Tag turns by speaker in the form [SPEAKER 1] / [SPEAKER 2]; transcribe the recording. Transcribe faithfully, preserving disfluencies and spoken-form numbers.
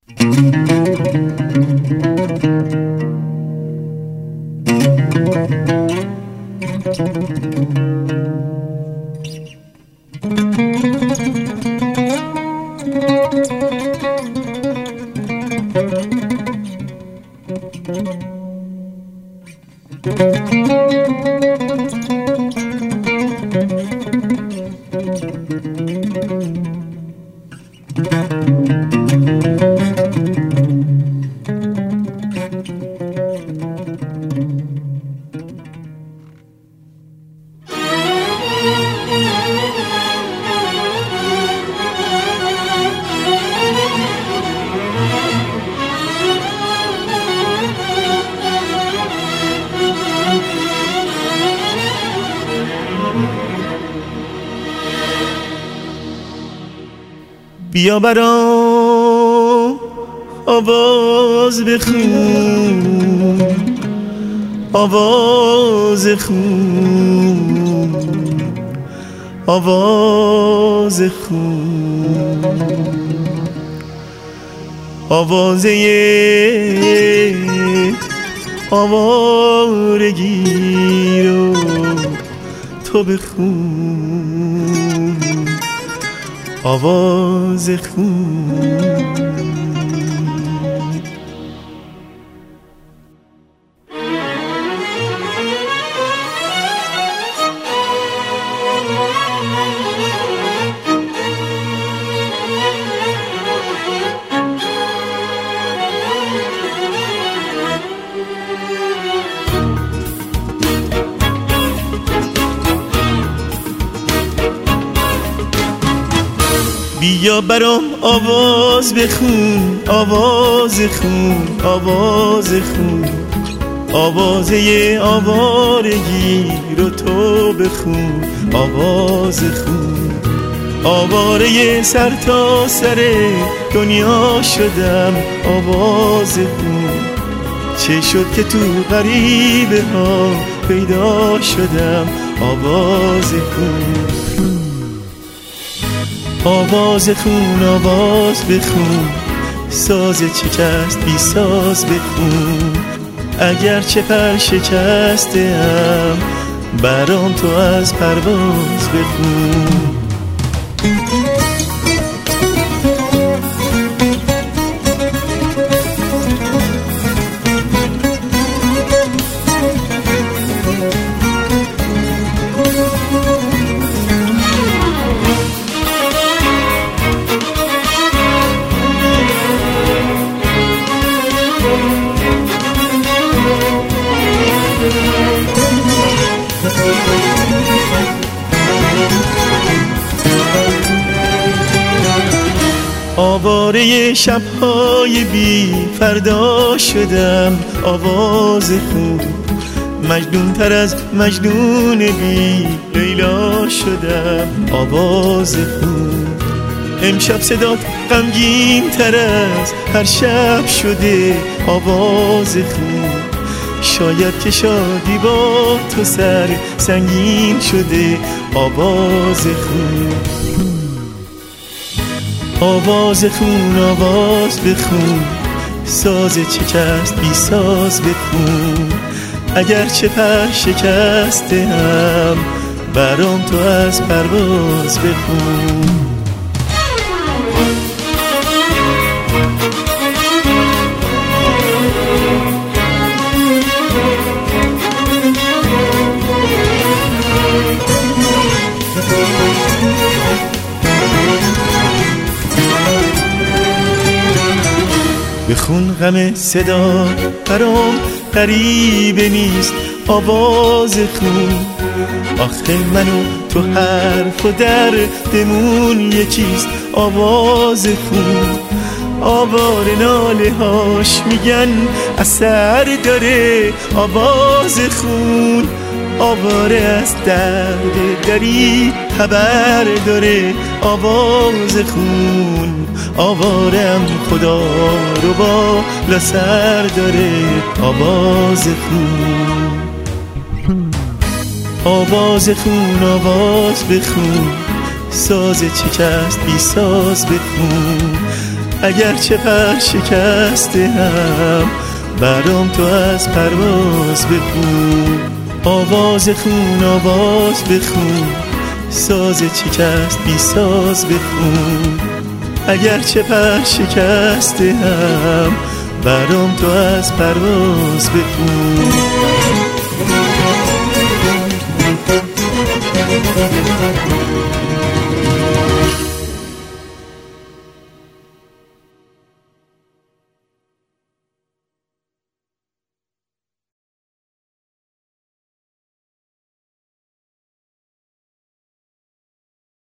[SPEAKER 1] بیا برام آواز بخون، آواز خون، آواز خون، آوازه آوارگی رو تو بخون، آواز خون. بیا برام آواز بخون، آواز خون، آواز خون، آوازه آوارگی رو تو بخون، آواز خون. آواره سر تا سر دنیا شدم، آواز خون. چه شد که تو غریبه ها پیدا شدم، آواز خون. آواز خون، آواز بخون، ساز چکست بی ساز بخون. اگر چه پر شکسته‌ام برام تو از پرواز بخون. آواره شب‌های بی فردا شدم، آواز خون. مجنون تر از مجنون بی لیلا شدم، آواز خون. امشب صدات غمگین تر از هر شب شده، آواز خون. شاید که شادی با تو سر سنگین شده، آواز خون. آواز خون، آواز بخون، ساز چکست بی ساز بخون. اگر چه پر شکسته‌ام برام تو از پرواز بخون. بخون غم صدا برام غریبه نیست، آواز خون. آخه منو تو حرف و دردمون یکیست، آواز خون. آوار ناله هاش میگن اثر داره، آواز خون. آواره از درد دری خبر داره، آواز خون. آوارم خدا رو بالا سر داره، آواز خون. آواز خون، آواز بخون، ساز چکست بی ساز بخون. اگر چه پر شکسته هم برام تو از پرواز بخون. آواز خون آواز بخون، ساز شکست بی ساز بخون. اگر چه پر شکسته هم برام تو از پرواز بخون.